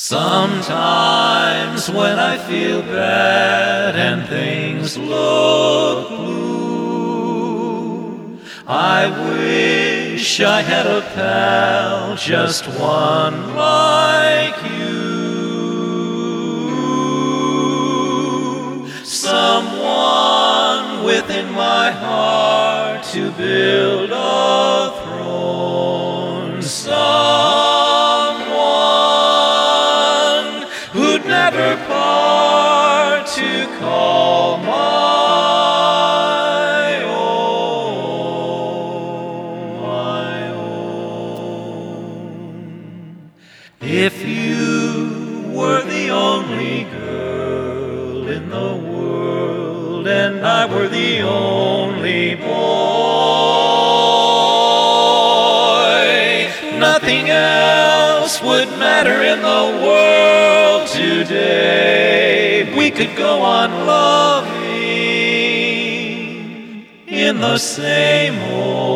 Sometimes when I feel bad and things look blue, I wish I had a pal, just one like you. Someone within my heart to build a throne. Someone who'd never part to call my own, my own. If you were the only girl in the world and I were the only boy, nothing else would matter in the world today. We could go on loving in the same old